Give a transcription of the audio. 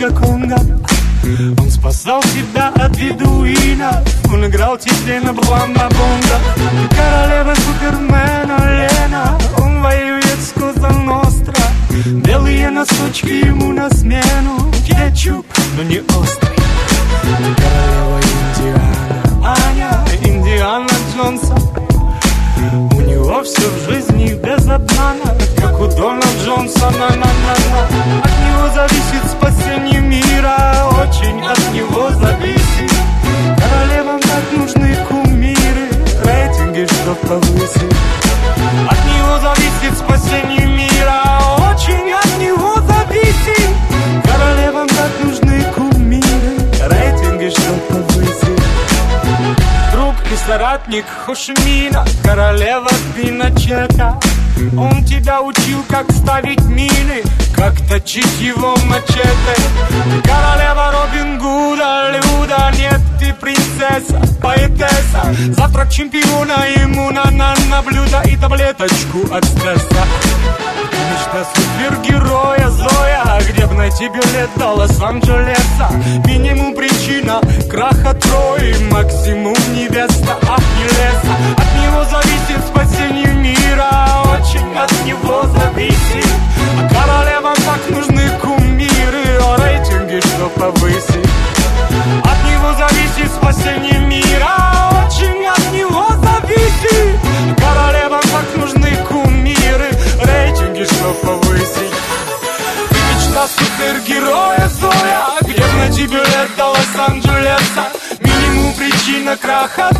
Конго. Он спасал тебя от бедуина, он играл тебе на бламбабонго. Ты королева Супермена Лена, он воюет с Коза Ностра. Белые носочки ему на смену, кетчуп, но не острый. Ты королева Индиана, Аня, Индиана Джонса. У него все в жизни без обмана, как у Дона Джонсона. От него зависит спасение мира, очень от него зависит. Королевам так нужны кумиры, рейтинги, чтоб повысить. От него зависит спасение мира, очень от него зависит. Королевам так нужны кумиры, рейтинги, чтоб повысить. Друг и соратник Хошимина, королева Пиночета. Он тебя учил, как ставить мины, как точить его мачете. Ты королева Робин Гуда, Люда, нет, ты принцесса, поэтесса. Завтрак чемпиона ему на блюдо и таблеточку от стресса. Мечта супергероя Зоя, где б найти билет до Лос-Анджелеса. Минимум причина краха Трои, максимум невеста Ахиллеса. От него зависит спасение мира, очень от него зависит. А королевам так нужны кумиры, рейтинги, что повысить. От него зависит спасение мира, очень от него зависит. А королевам так нужны кумиры, рейтинги, что повысить. Ты мечта супергероя Зоя, где б найти билет до Лос-Анджелеса. Минимум причина краха